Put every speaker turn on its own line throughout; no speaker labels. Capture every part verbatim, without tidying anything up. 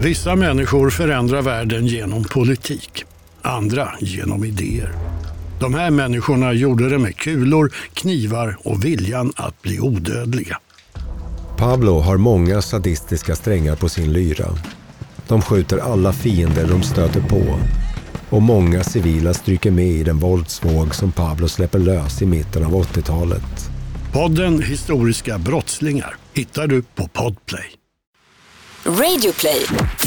Vissa människor förändrar världen genom politik, andra genom idéer. De här människorna gjorde det med kulor, knivar och viljan att bli odödliga.
Pablo har många sadistiska strängar på sin lyra. De skjuter alla fiender de stöter på. Och många civila stryker med i den våldsvåg som Pablo släpper lös i mitten av åttiotalet.
Podden Historiska brottslingar hittar du på Podplay.
Radioplay.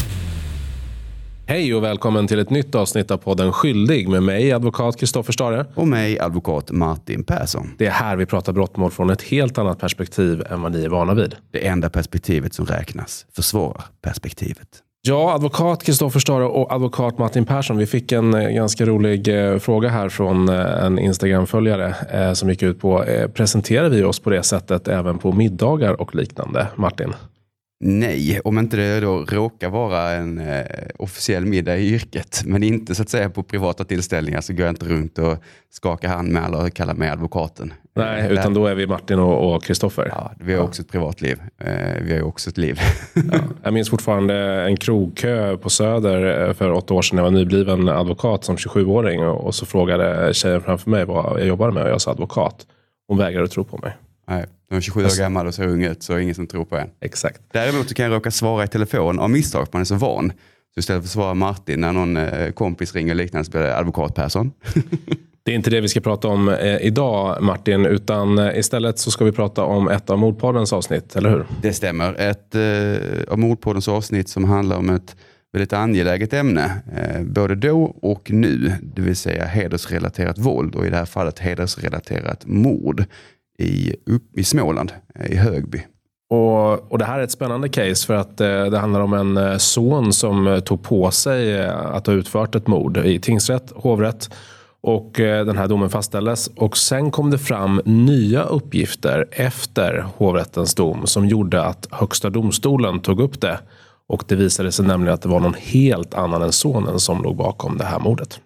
Hej och välkommen till ett nytt avsnitt av podden Skyldig med mig, advokat Kristoffer Stare.
Och mig, advokat Martin Persson.
Det är här vi pratar brottmål från ett helt annat perspektiv än vad ni är vana vid.
Det enda perspektivet som räknas, försvararperspektivet.
Ja, advokat Kristoffer Stare och advokat Martin Persson. Vi fick en eh, ganska rolig eh, fråga här från eh, en Instagram-följare eh, som gick ut på, eh, presenterar vi oss på det sättet även på middagar och liknande, Martin?
Nej, om inte det då råkar vara en eh, officiell middag i yrket, men inte så att säga på privata tillställningar, så går jag inte runt och skakar hand med alla och kallar mig advokaten.
Nej, eh, utan då är vi Martin och Kristoffer.
Ja, vi har också ett privatliv. Eh, vi har ju också ett liv.
Ja, jag minns fortfarande en krogkö på Söder för åtta år sedan när jag var nybliven advokat som tjugosjuåring, och, och så frågade tjejen framför mig vad jag jobbade med och jag sa advokat. Hon vägrade tro på mig.
Nej, de är tjugosju år gammal och ser ung ut, så ingen som tror på en.
Exakt.
Däremot så kan jag råka svara i telefon av misstag, man är så van. Så istället för att svara Martin när någon eh, kompis ringer och liknande, så blir det advokat Persson.
Det är inte det vi ska prata om eh, idag, Martin, utan eh, istället så ska vi prata om ett av Mordpoddens avsnitt, eller hur?
Det stämmer. Ett eh, av Mordpoddens avsnitt som handlar om ett väldigt angeläget ämne, eh, både då och nu, det vill säga hedersrelaterat våld, och i det här fallet hedersrelaterat mord i, upp, i Småland, i Högby.
Och, och det här är ett spännande case för att eh, det handlar om en eh, son som eh, tog på sig eh, att ha utfört ett mord i tingsrätt, hovrätt, och eh, den här domen fastställdes. Och sen kom det fram nya uppgifter efter hovrättens dom som gjorde att högsta domstolen tog upp det. Och det visade sig nämligen att det var någon helt annan än sonen som låg bakom det här mordet.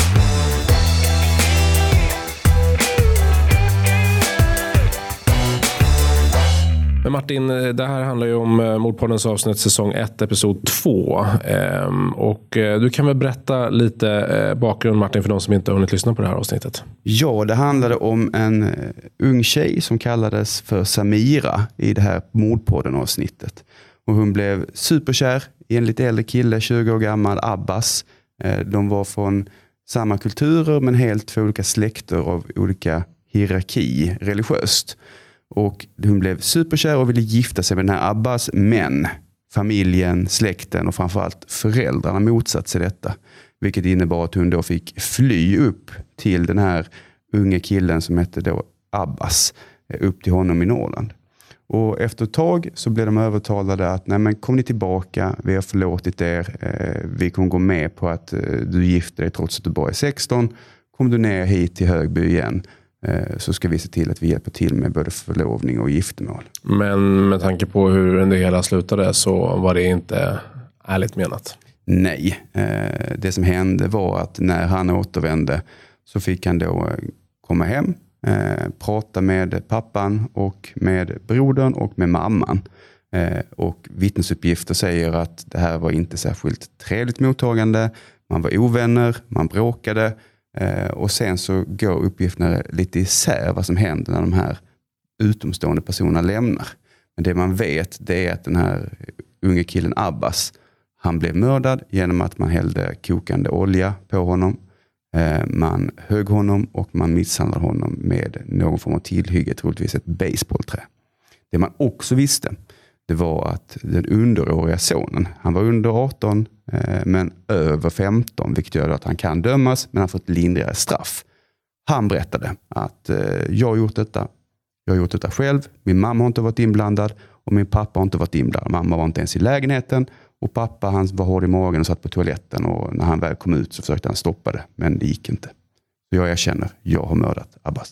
Men Martin, det här handlar ju om Mordpoddens avsnitt säsong ett, episod två. Ehm, och du kan väl berätta lite bakgrund, Martin, för de som inte har hunnit lyssna på det här avsnittet.
Ja, det handlade om en ung tjej som kallades för Samira i det här Mordpodden avsnittet. Och hon blev superkär i en lite äldre kille, tjugo år gammal, Abbas. De var från samma kulturer men helt två olika släkter av olika hierarki religiöst. Och hon blev superkär och ville gifta sig med den här Abbas, men familjen, släkten och framförallt föräldrarna motsatte sig detta. Vilket innebar att hon då fick fly upp till den här unga killen som hette då Abbas, upp till honom i Norrland. Och efter ett tag så blev de övertalade att nej, men kom ni tillbaka, vi har förlåtit er, eh, vi kommer gå med på att eh, du gifter dig trots att du bara är sexton. Kom du ner hit till Högby igen, eh, så ska vi se till att vi hjälper till med både förlovning och giftermål.
Men med tanke på hur det hela slutade så var det inte ärligt menat.
Nej, eh, det som hände var att när han återvände så fick han då eh, komma hem. Eh, prata med pappan och med brodern och med mamman. Eh, och vittnesuppgifter säger att det här var inte särskilt trevligt mottagande. Man var ovänner, man bråkade. Eh, och sen så går uppgifterna lite isär vad som händer när de här utomstående personerna lämnar. Men det man vet, det är att den här unge killen Abbas, han blev mördad genom att man hällde kokande olja på honom. Man högg honom och man misshandlade honom med någon form av tillhygge, troligtvis ett baseballträ. Det man också visste, det var att den underåriga sonen, han var under arton men över femton, vilket gör att han kan dömas, men han får ett lindrigare straff. Han berättade att jag har gjort detta, jag har gjort detta själv, min mamma har inte varit inblandad och min pappa har inte varit inblandad. Mamma var inte ens i lägenheten. Och pappa, han var hård i magen och satt på toaletten, och när han väl kom ut så försökte han stoppa det, men det gick inte. Så jag erkänner, jag har mördat Abbas.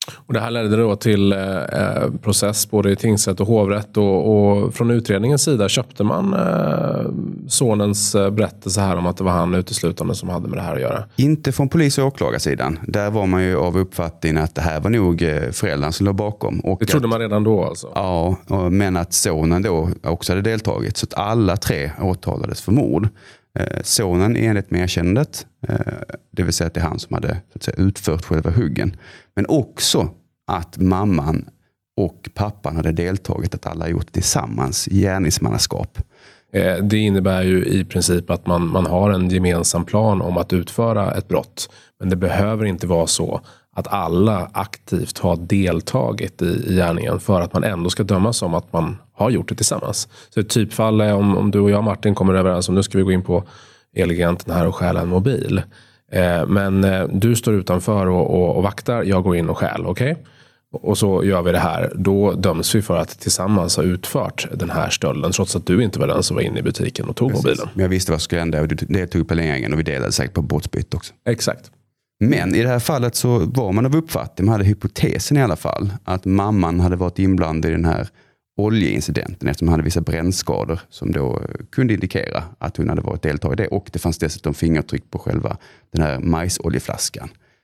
Och det här ledde då till eh, process både i tingsrätt och hovrätt och, och från utredningens sida köpte man eh, sonens berättelse här om att det var han uteslutande som hade med det här att göra.
Inte från polis- och åklagarsidan. Där var man ju av uppfattningen att det här var nog föräldrarna som låg bakom. Och
det trodde
att,
man redan då alltså?
Ja, men att sonen då också hade deltagit. Så att alla tre åtalades för mord. Eh, sonen enligt med erkännandet, eh, det vill säga att det är han som hade så att säga, utfört själva huggen. Men också att mamman och pappan hade deltagit, att alla gjort tillsammans gärningsmannaskap.
Eh, det innebär ju i princip att man, man har en gemensam plan om att utföra ett brott. Men det behöver inte vara så att alla aktivt har deltagit i, i gärningen för att man ändå ska dömas som att man har gjort det tillsammans. Så ett typfall är om, om du och jag Martin kommer överens om nu ska vi gå in på Eleganten här och stjäla en mobil. Eh, men eh, du står utanför och, och, och vaktar, jag går in och stjäl, okej? Okay? Och så gör vi det här. Då döms vi för att tillsammans ha utfört den här stölden trots att du inte var den som var inne i butiken och tog Precis. mobilen.
Men jag visste vad som skulle hända och du deltog i planeringen och vi delade säkert på brottsbyte också.
Exakt.
Men i det här fallet så var man av uppfattning, man hade hypotesen i alla fall, att mamman hade varit inblandad i den här oljeincidenten eftersom hon hade vissa brännskador som då kunde indikera att hon hade varit deltagare i det. Och det fanns dessutom fingertryck på själva den här majsoljeflaskan.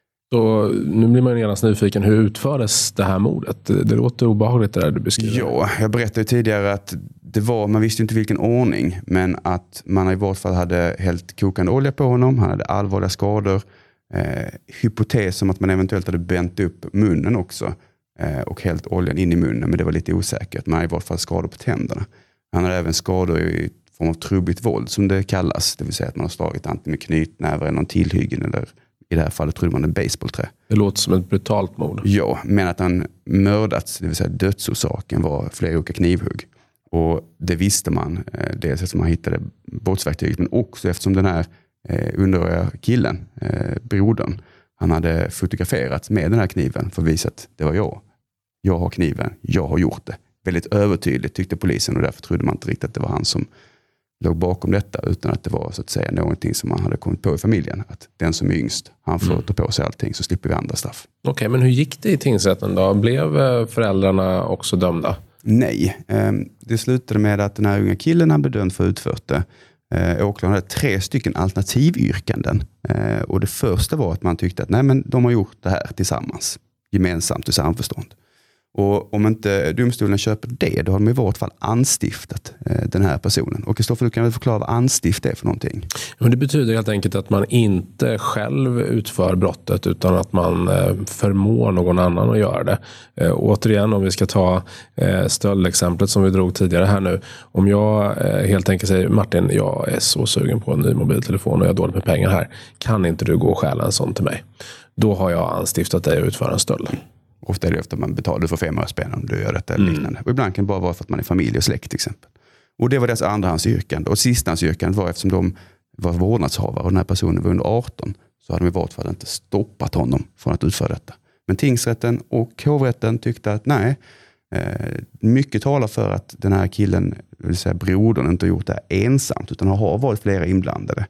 Så nu blir man genast nyfiken, hur utfördes det här mordet? Det, det låter obehagligt det där du beskriver.
Ja, jag berättade tidigare att det var, man visste inte vilken ordning, men att man i vart fall hade hällt kokande olja på honom, han hade allvarliga skador. Eh, hypotes om att man eventuellt hade bänt upp munnen också eh, och hällt oljan in i munnen, men det var lite osäkert. Man hade i vart fall skador på tänderna. Han hade även skador i form av trubbigt våld som det kallas, det vill säga att man har slagit antingen med knytnävar eller någon tillhyggen eller i det här fallet trodde man en baseballträ.
Det låter som ett brutalt mord.
Ja, men att han mördats, det vill säga dödsorsaken var flera olika knivhugg. Och det visste man, eh, dels eftersom man hittade brottsverktyget, men också eftersom den här eh, underåriga killen, eh, brodern, han hade fotograferats med den här kniven för att visa att det var jag. Jag har kniven, jag har gjort det. Väldigt övertydligt tyckte polisen och därför trodde man inte riktigt att det var han som låg bakom detta utan att det var så att säga någonting som man hade kommit på i familjen. Att den som är yngst, han får mm. ta på sig allting så slipper vi andra straff.
Okej, okay, men hur gick det i tingsrätten då? Blev föräldrarna också dömda?
Nej, det slutade med att den här unga killen han bedömd för utfört det. Åklagaren hade tre stycken alternativyrkanden. Och det första var att man tyckte att nej, men de har gjort det här tillsammans, gemensamt och samförstånd. Och om inte domstolen köper det, då har de i vart fall anstiftat eh, den här personen. Och Kristoffer, du kan väl förklara vad anstift är för någonting?
Men det betyder helt enkelt att man inte själv utför brottet utan att man eh, förmår någon annan att göra det. Eh, återigen, om vi ska ta eh, stöldexemplet som vi drog tidigare här nu. Om jag eh, helt enkelt säger, Martin, jag är så sugen på en ny mobiltelefon och jag har dåligt med pengar här. Kan inte du gå och stjäla en sån till mig? Då har jag anstiftat dig att utföra en stöld.
Ofta är det efter att man betalar för fem öre spänn om du gör detta eller liknande. Mm. Och ibland kan det bara vara för att man är familj och släkt till exempel. Och det var deras andrahandsyrkande. Och sistahandsyrkandet var eftersom de var vårdnadshavare och den här personen var under arton så hade de i vart fall inte stoppat honom från att utföra detta. Men tingsrätten och hovrätten tyckte att nej, eh, mycket talar för att den här killen, det vill säga brodern, inte har gjort det här ensamt utan har varit flera inblandade.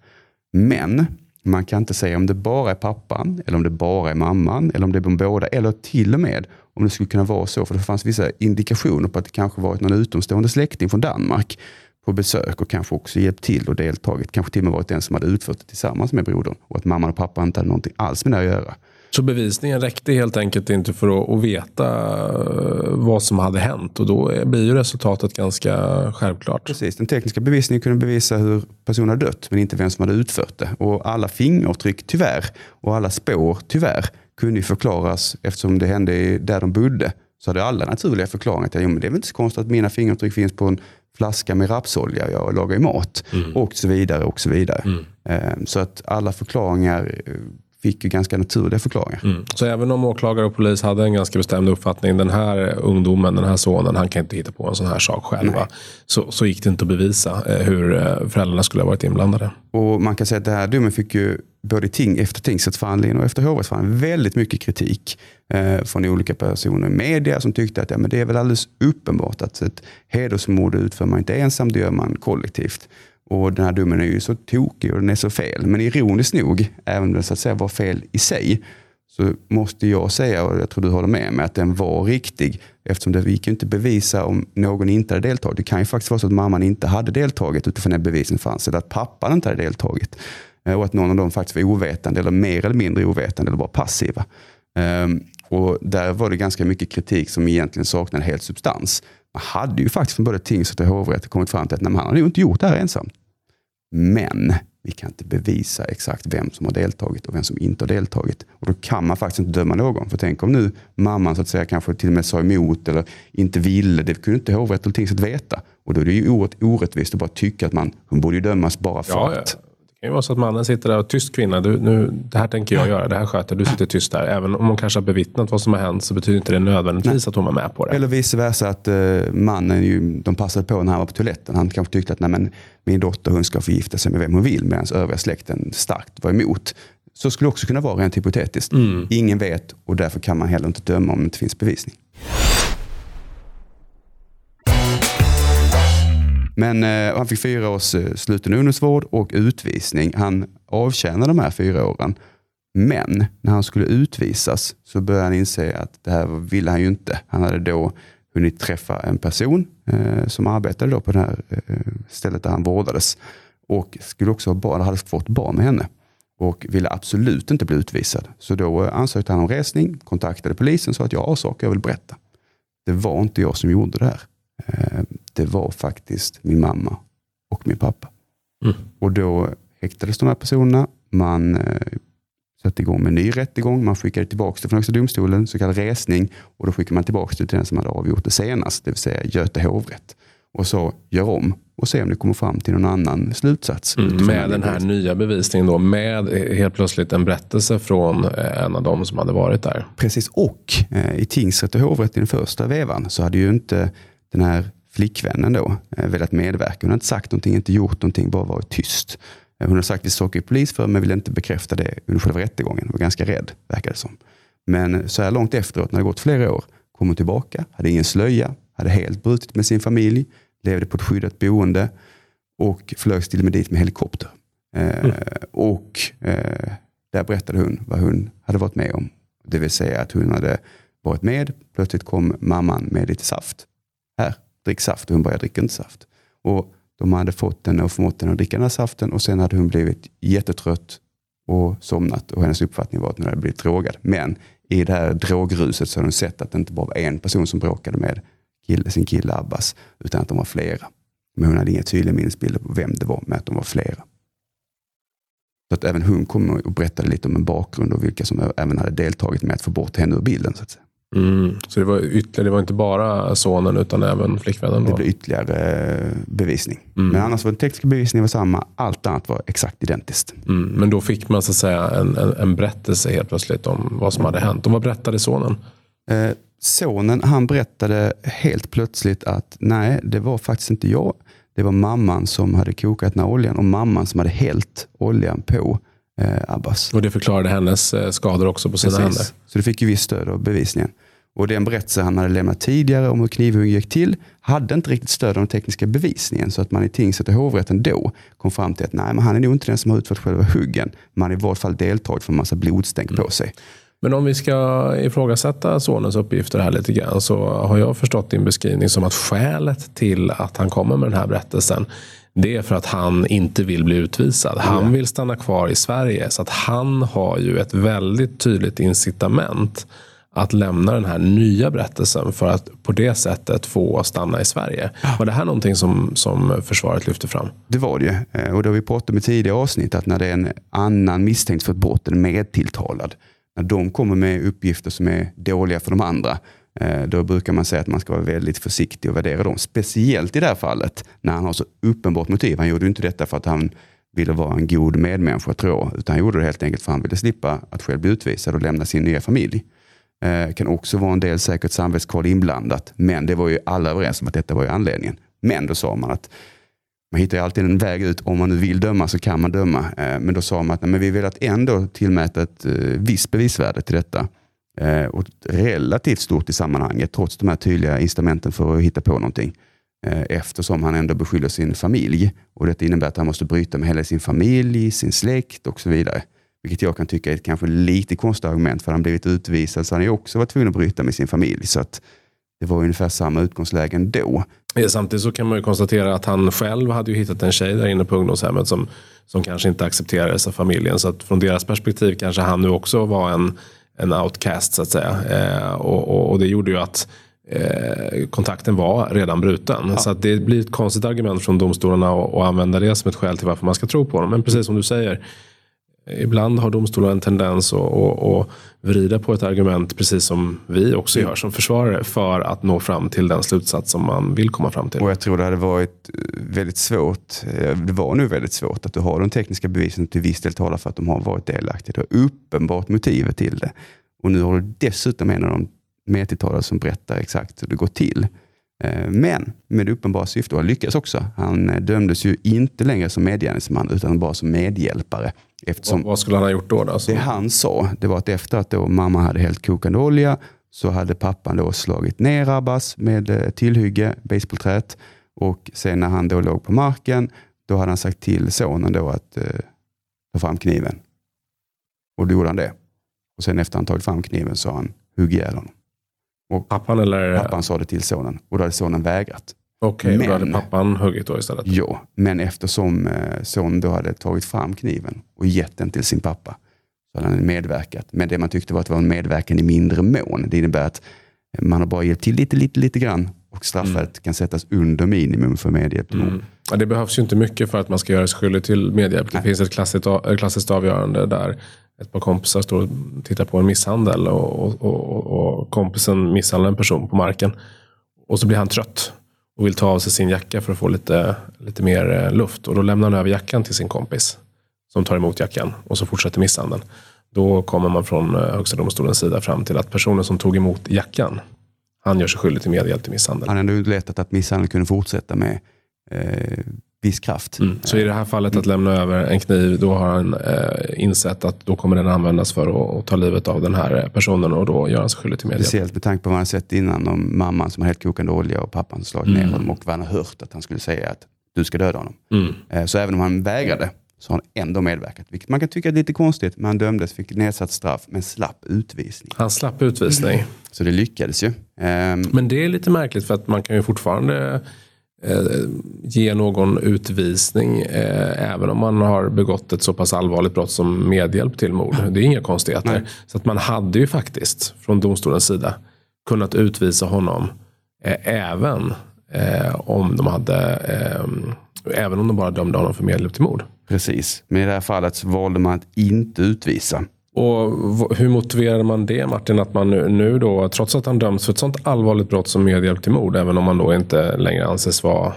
Men man kan inte säga om det bara är pappan eller om det bara är mamman eller om det är de båda eller till och med om det skulle kunna vara så. För det fanns vissa indikationer på att det kanske varit någon utomstående släkting från Danmark på besök och kanske också hjälpt till och deltagit. Kanske till och med varit den som hade utfört det tillsammans med brodern och att mamman och pappan inte hade någonting alls med det att göra.
Så bevisningen räckte helt enkelt inte för att, att veta vad som hade hänt och då blir ju resultatet ganska självklart.
Precis, den tekniska bevisningen kunde bevisa hur personen hade dött men inte vem som hade utfört det. Och alla fingeravtryck tyvärr och alla spår tyvärr kunde ju förklaras eftersom det hände där de bodde. Så hade alla naturliga förklaringar till att det är väl inte så konstigt att mina fingeravtryck finns på en flaska med rapsolja jag lagar i mat mm. och så vidare och så vidare. Mm. Så att alla förklaringar fick ju ganska naturliga förklaringar. Mm.
Så även om åklagare och polis hade en ganska bestämd uppfattning, den här ungdomen, den här sonen, han kan inte hitta på en sån här sak själva. Så, så gick det inte att bevisa hur föräldrarna skulle ha varit inblandade.
Och man kan säga att det här domen fick ju både ting efter tingsrättsförhandlingen och efter hovrättsförhandlingen väldigt mycket kritik eh, från olika personer i media som tyckte att ja, men det är väl alldeles uppenbart att ett hedersmord utför man inte ensam, det gör man kollektivt. Och den här domen är ju så tokig och den är så fel. Men ironiskt nog, även om den så att säga var fel i sig, så måste jag säga, och jag tror du håller med mig, att den var riktig. Eftersom det gick ju inte bevisa om någon inte hade deltagit. Det kan ju faktiskt vara så att mamman inte hade deltagit utifrån den bevisen fanns. Eller att pappan inte hade deltagit. Och att någon av dem faktiskt var ovetande eller mer eller mindre ovetande eller bara passiva. Um, och där var det ganska mycket kritik som egentligen saknade helt substans. Man hade ju faktiskt från både tingsrätt och hovrätt kommit fram till att nej, man hade ju inte gjort det här ensam. Men vi kan inte bevisa exakt vem som har deltagit och vem som inte har deltagit. Och då kan man faktiskt inte döma någon. För tänk om nu mamman så att säga kanske till och med sa emot eller inte ville. Det kunde inte hovrätt eller tingsrätt veta. Och då är det ju orätt, orättvist att bara tycka att man, hon borde ju dömas bara för
ja,
att.
Ja. Det kan ju vara så att mannen sitter där och tyst kvinna. Du, nu, det här tänker jag göra, det här sköter, du sitter tyst där. Även om hon kanske har bevittnat vad som har hänt så betyder inte det nödvändigtvis nej. Att hon var med på det.
Eller vice versa att uh, mannen ju, de passade på när han var på toaletten. Han kanske tyckte att nej, men, min dotter hon ska förgifta sig med vem hon vill medan övriga släkten starkt var emot. Så skulle det också kunna vara rent hypotetiskt. Mm. Ingen vet och därför kan man heller inte döma om det inte finns bevisning. Men eh, han fick fyra års eh, sluten ungdomsvård och utvisning. Han avtjänade de här fyra åren. Men när han skulle utvisas så började han inse att det här ville han ju inte. Han hade då hunnit träffa en person eh, som arbetade då på det här eh, stället där han vårdades. Och skulle också ha barn, hade fått barn med henne. Och ville absolut inte bli utvisad. Så då eh, ansökte han om resning, kontaktade polisen och sa att jag har saker jag vill berätta. Det var inte jag som gjorde det här. Eh, det var faktiskt min mamma och min pappa. Mm. Och då häktades de här personerna. Man eh, satte igång med en ny rättegång. Man skickade tillbaka till från högsta domstolen, så kallad resning. Och då skickade man tillbaka till den som hade avgjort det senast, det vill säga Göte hovrätt. Och så gör om och se om det kommer fram till någon annan slutsats.
Mm, med den här nya bevisningen då, med helt plötsligt en berättelse från en av dem som hade varit där.
Precis, och eh, i tingsrätt och hovrätt i den första vevan så hade ju inte den här flickvännen då eh, velat medverka. Hon hade inte sagt någonting, inte gjort någonting, bara varit tyst. Eh, hon har sagt vissa saker i polis för men ville inte bekräfta det under själva rättegången. Hon var ganska rädd, verkade det som. Men så här långt efteråt, när det gått flera år, kom hon tillbaka, hade ingen slöja, hade helt brutit med sin familj, levde på ett skyddat boende och flögs till och med dit med helikopter. Eh, mm. Och eh, där berättade hon vad hon hade varit med om. Det vill säga att hon hade varit med, plötsligt kom mamman med lite saft. Här, drick saft, och hon började dricka inte saft. Och de hade fått henne och förmått henne att dricka den här saften och sen hade hon blivit jättetrött och somnat och hennes uppfattning var att hon hade blivit drogad. Men i det här drogruset så hade hon sett att det inte bara var en person som bråkade med kille, sin kille Abbas, utan att de var flera. Men hon hade inga tydliga minnesbilder på vem det var, med att de var flera. Så att även hon kom och berättade lite om en bakgrund och vilka som även hade deltagit med att få bort henne ur bilden, så att säga.
Mm. Så det var ytterligare, det var inte bara sonen utan även flickvännen då?
Det blev ytterligare bevisning. Mm. Men annars var den tekniska bevisningen var samma, allt annat var exakt identiskt.
Mm. Men då fick man så att säga en, en, en berättelse helt plötsligt om vad som hade hänt. Och vad berättade sonen?
Eh, sonen, han berättade helt plötsligt att nej, det var faktiskt inte jag. Det var mamman som hade kokat den här oljan och mamman som hade hällt oljan på eh, Abbas.
Och det förklarade hennes eh, skador också på sina Precis. händer.
Så det fick ju viss stöd av bevisningen. Och den berättelse han hade lämnat tidigare om hur knivhuggen gick till hade inte riktigt stöd av den tekniska bevisningen, så att man i tingsrätt och hovrätten då kom fram till att nej, men han är nog inte den som har utfört själva huggen. Man har i vart fall deltagit för en massa blodstänk mm. på sig.
Men om vi ska ifrågasätta sonens uppgifter här lite grann, så har jag förstått din beskrivning som att skälet till att han kommer med den här berättelsen, det är för att han inte vill bli utvisad. Han vill stanna kvar i Sverige, så att han har ju ett väldigt tydligt incitament att lämna den här nya berättelsen för att på det sättet få stanna i Sverige. Var det här någonting som, som försvaret lyfte fram? Det var det ju. Och då har vi pratat om i tidigare avsnitt att när det är en annan misstänkt för ett brott, en medtilltalad, när de kommer med uppgifter som är dåliga för de andra, då brukar man säga att man ska vara väldigt försiktig och värdera dem. Speciellt i det här fallet när han har så uppenbart motiv. Han gjorde ju inte detta för att han ville vara en god medmänniska, tror jag, utan han gjorde det helt enkelt för att han ville slippa att själv bli utvisad och lämna sin nya familj. Eh, kan också vara en del säkert samvetskval inblandat, men det var ju alla överens om att detta var ju anledningen. Men då sa man att man hittar ju alltid en väg ut, om man nu vill döma så kan man döma. Eh, men då sa man att nej, men vi vill att ändå tillmäta ett eh, visst bevisvärde till detta. Eh, och relativt stort i sammanhanget, trots de här tydliga instrumenten för att hitta på någonting. Eh, eftersom han ändå beskyller sin familj. Och det innebär att han måste bryta med hela sin familj, sin släkt och så vidare.
Vilket jag kan tycka är ett kanske lite konstigt argument, för han blivit utvisad så han är också varit tvungen att bryta med sin familj. Så att det var ungefär samma utgångslägen då.
Ja, samtidigt så kan man ju konstatera att han själv hade ju hittat en tjej där inne på ungdomshemmet som, som kanske inte accepterades av familjen. Så att från deras perspektiv kanske han nu också var en, en outcast så att säga. Eh, och, och, och det gjorde ju att eh, kontakten var redan bruten. Ja. Så att det blir ett konstigt argument från domstolarna att använda det som ett skäl till varför man ska tro på dem. Men precis som du säger, ibland har domstolar en tendens att, att, att vrida på ett argument, precis som vi också gör som försvarare, för att nå fram till den slutsats som man vill komma fram till.
Och jag tror det hade varit väldigt svårt, det var nu väldigt svårt att du har de tekniska bevisen till viss del talar för att de har varit delaktiga. Det har uppenbart motivet till det. Och nu har du dessutom en av de medtilltalade som berättar exakt hur det går till. Men med uppenbara syfte, och han lyckas också. Han dömdes ju inte längre som medgärningsman utan bara som medhjälpare. Eftersom
vad skulle han ha gjort då? då
det han sa, det var att efter att då mamma hade hällt kokande olja så hade pappan då slagit ner Abbas med tillhygge, basebollträt. Och sen när han då låg på marken, då hade han sagt till sonen då att eh, ta fram kniven. Och då gjorde han det. Och sen efter han tagit fram kniven så han hugg ihjäl honom. Och
pappan eller?
Pappan sa det till sonen. Och då hade sonen vägrat.
Okej, okay, då hade pappan huggit då istället?
Ja, men eftersom eh, sonen då hade tagit fram kniven och gett den till sin pappa så hade han medverkat. Men det man tyckte var att det var en medverkan i mindre mån. Det innebär att man har bara hjälpt till lite, lite, lite grann. Och straffet mm. kan sättas under minimum för medhjälp.
Mm. Ja, det behövs ju inte mycket för att man ska göra sig skyldig till medhjälp. Det Nej. finns ett klassiskt, ett klassiskt avgörande där ett par kompisar står och tittar på en misshandel och, och, och, och kompisen misshandlar en person på marken. Och så blir han trött och vill ta av sig sin jacka för att få lite, lite mer luft. Och då lämnar han över jackan till sin kompis som tar emot jackan och så fortsätter misshandeln. Då kommer man från Högsta domstolens sida fram till att personen som tog emot jackan, han gör sig skyldig till medhjälp till misshandel.
Han har underlättat att misshandeln kunde fortsätta med eh, viss kraft.
Mm. Så i det här fallet att lämna över en kniv, då har han eh, insett att då kommer den användas för att, att ta livet av den här personen och då gör han sig skyldig till medhjälp.
Speciellt med tanke på vad man har sett innan om mamman som har helt kokande olja och pappan som slagit mm. ner honom och vad han har hört att han skulle säga att du ska döda honom. Mm. Eh, så även om han vägrade så har han ändå medverkat. Vilket man kan tycka är lite konstigt, men han dömdes, fick nedsatt straff men slapp utvisning.
Han slapp utvisning. Mm.
Så det lyckades ju. Um,
men det är lite märkligt för att man kan ju fortfarande eh, ge någon utvisning eh, även om man har begått ett så pass allvarligt brott som medhjälp till mord. Det är inga konstigheter. Nej. Så att man hade ju faktiskt från domstolens sida kunnat utvisa honom eh, även eh, om de hade eh, även om de bara dömde honom för medhjälp till mord.
Precis, men i det här fallet så valde man att inte utvisa.
Och hur motiverar man det, Martin, att man nu, nu då, trots att han döms för ett sånt allvarligt brott som medhjälp till mord, även om man då inte längre anses vara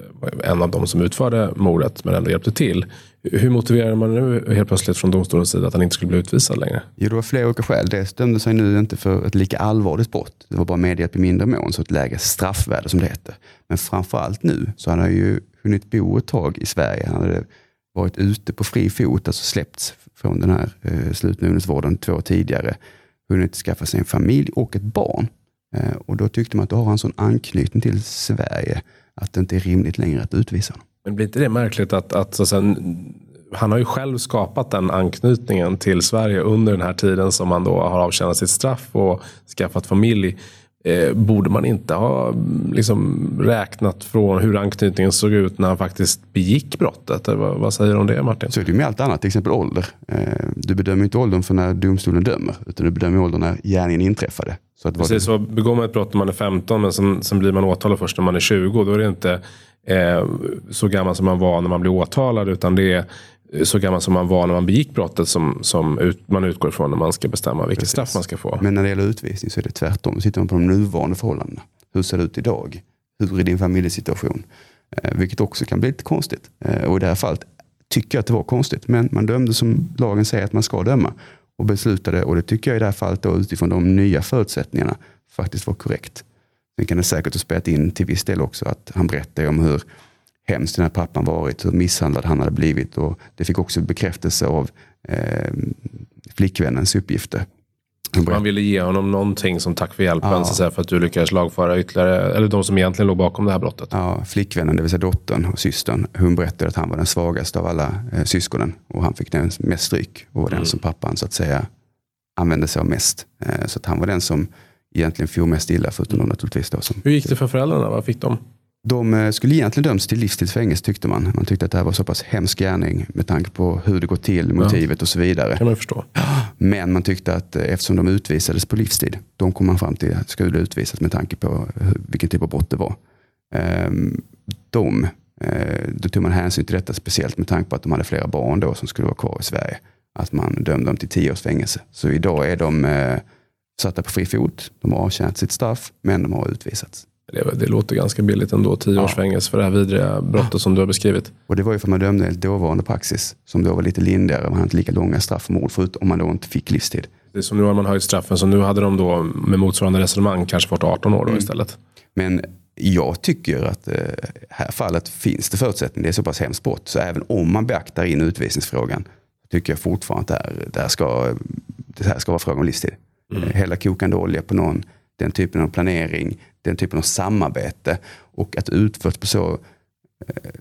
en av dem som utförde mordet men ändå hjälpte till. Hur motiverar man nu helt plötsligt från domstolens sida att han inte skulle bli utvisad längre?
Jo, det var flera olika skäl. Det dömde sig nu inte för ett lika allvarligt brott. Det var bara medhjälp i mindre mån, så ett lägre straffvärde som det heter. Men framförallt nu så han har ju hunnit bo ett tag i Sverige. Han hade varit ute på fri fot, alltså släppts från den här eh, slutna ungdomsvården två år tidigare. Hunnit skaffa sig en familj och ett barn. Eh, och då tyckte man att då har han sån anknytning till Sverige att det inte är rimligt längre att utvisa honom.
Men blir inte det märkligt att, att så sen, han har ju själv skapat den anknytningen till Sverige under den här tiden som han då har avtjänat sitt straff och skaffat familj. Eh, borde man inte ha liksom räknat från hur anknytningen såg ut när han faktiskt begick brottet? Vad, vad säger du om det, Martin?
Så är det med allt annat, till exempel ålder. Eh, du bedömer inte åldern för när domstolen dömer, utan du bedömer åldern när gärningen inträffade. Så att
Precis,
det...
så begår man ett brott när man är femton, men sen, sen blir man åtalad först när man är tjugo. Då är det inte eh, så gammal som man var när man blir åtalad, utan det är så gammal som man var när man begick brottet som, som ut, man utgår ifrån när man ska bestämma vilket Precis. straff man ska få.
Men när det gäller utvisning så är det tvärtom. Då sitter man på de nuvarande förhållandena. Hur ser det ut idag? Hur är din familjesituation? Eh, vilket också kan bli lite konstigt. Eh, och i det här fallet tycker jag att det var konstigt. Men man dömde som lagen säger att man ska döma. Och beslutade, och det tycker jag i det här fallet då, utifrån de nya förutsättningarna faktiskt var korrekt. Sen kan det säkert ha spelat in till viss del också att han berättade om hur hemskt den här pappan varit, hur misshandlad han hade blivit, och det fick också bekräftelse av eh, flickvännens uppgifter.
Man ville ge honom någonting som tack för hjälpen,
Ja.
så att säga, för att du lyckades lagföra ytterligare, eller de som egentligen låg bakom det här brottet.
Ja, flickvännen, det vill säga dottern och systern, hon berättade att han var den svagaste av alla eh, syskonen och han fick den mest stryk och var den
Mm.
som pappan så att säga använde sig av mest. Eh, så att han var den som egentligen får mest illa, förutom de naturligtvis då som...
Hur gick det för föräldrarna? Vad fick de?
De eh, skulle egentligen döms till livstidsfängelse tyckte man. Man tyckte att det här var så pass hemsk gärning med tanke på hur det går till, motivet och så vidare.
Kan man förstå.
Men man tyckte att eh, eftersom de utvisades på livstid, de kom man fram till att skulle utvisas med tanke på hur, vilken typ av brott det var. Ehm, de, eh, då tog man hänsyn till detta speciellt med tanke på att de hade flera barn då som skulle vara kvar i Sverige. Att man dömde dem till tio års fängelse. Så idag är de eh, satta på fri fot. De har avtjänat sitt straff, men de har utvisats.
Det, det låter ganska billigt ändå, tio års
Ja.
fängelse för det här vidriga brottet som du har beskrivit.
Och det var ju för att man dömde enligt dåvarande praxis som då var lite lindrigare. Man hade inte lika långa straff för mord förut om man då inte fick livstid.
Det är som nu har man höjt straffen, så nu hade de då med motsvarande resonemang kanske fått arton år då
Mm.
istället.
Men jag tycker att eh, här fallet finns det förutsättning. Det är så pass hemskt brott. Så även om man beaktar in utvisningsfrågan tycker jag fortfarande att det här, det här, ska, det här ska vara fråga om livstid. Mm. Hälla kokande olja på någon, den typen av planering, den typen av samarbete och att utfört på så eh,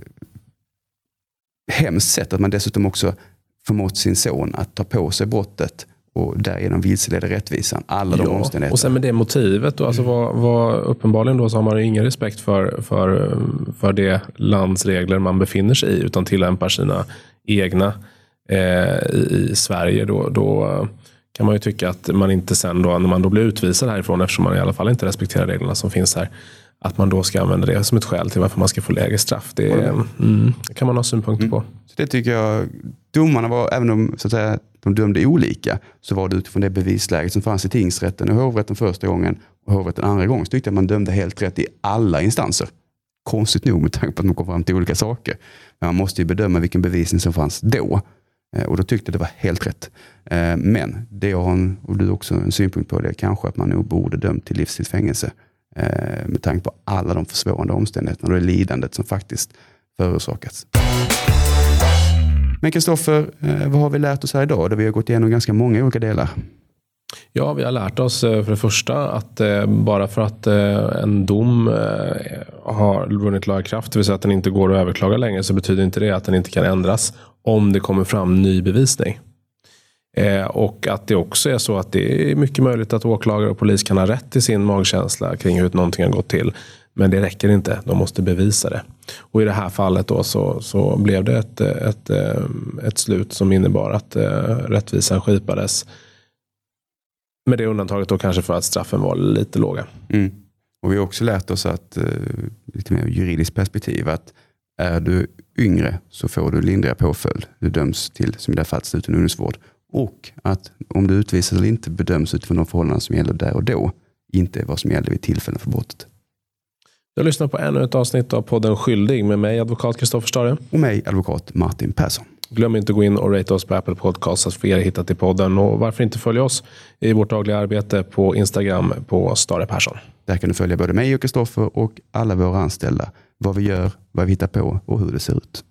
hemskt sätt att man dessutom också förmått sin son att ta på sig brottet och därigenom vilseleder rättvisan. Alla de omständigheter.
Och sen med det motivet då, alltså vad, vad uppenbarligen då så har man ju ingen respekt för, för, för det lands regler man befinner sig i, utan tillämpar sina egna eh, i, i Sverige. Då, då kan man ju tycka att man inte sen då, när man då blir utvisad härifrån, eftersom man i alla fall inte respekterar reglerna som finns här, att man då ska använda det som ett skäl till varför man ska få lägre straff. Det, mm. Mm, det kan man ha synpunkter på.
Mm. Så det tycker jag, domarna var, även om så att säga, de dömde olika, så var det utifrån det bevisläget som fanns i tingsrätten och hovrätten första gången och hovrätten andra gången, så tyckte jag att man dömde helt rätt i alla instanser. Konstigt nog med tanke på att man kom fram till olika saker. Men man måste ju bedöma vilken bevisning som fanns då. Och då tyckte jag det var helt rätt. Men det jag har, en, och du också en synpunkt på det, kanske att man nog borde dömt till livstidsfängelse med tanke på alla de försvårande omständigheterna och det lidandet som faktiskt förorsakats. Men Kristoffer, vad har vi lärt oss här idag? Där vi har gått igenom ganska många olika delar.
Ja, vi har lärt oss för det första att bara för att en dom har vunnit laga kraft, det vill säga att den inte går att överklaga längre, så betyder inte det att den inte kan ändras om det kommer fram ny bevisning. Och att det också är så att det är mycket möjligt att åklagare och polis kan ha rätt i sin magkänsla kring hur någonting har gått till. Men det räcker inte, de måste bevisa det. Och i det här fallet då så, så blev det ett, ett, ett slut som innebar att rättvisan skipades. Med det undantaget då kanske för att straffen var lite låga.
Mm. Och vi har också lärt oss att, lite mer juridiskt perspektiv, att är du yngre så får du lindriga påföljd. Du döms till, som i det här fallet, sluten ungdomsvård. Och att om du utvisas eller inte bedöms utifrån de förhållanden som gäller där och då, inte vad som gäller vid tillfällen för brottet.
Jag lyssnar på ännu ett avsnitt av podden Skyldig med mig, advokat Kristoffer Stare.
Och mig, advokat Martin Persson.
Glöm inte att gå in och rate oss på Apple Podcasts så att fler hittar till podden. Och varför inte följa oss i vårt dagliga arbete på Instagram på Stare Persson.
Där kan du följa både mig och Kristoffer och alla våra anställda. Vad vi gör, vad vi hittar på och hur det ser ut.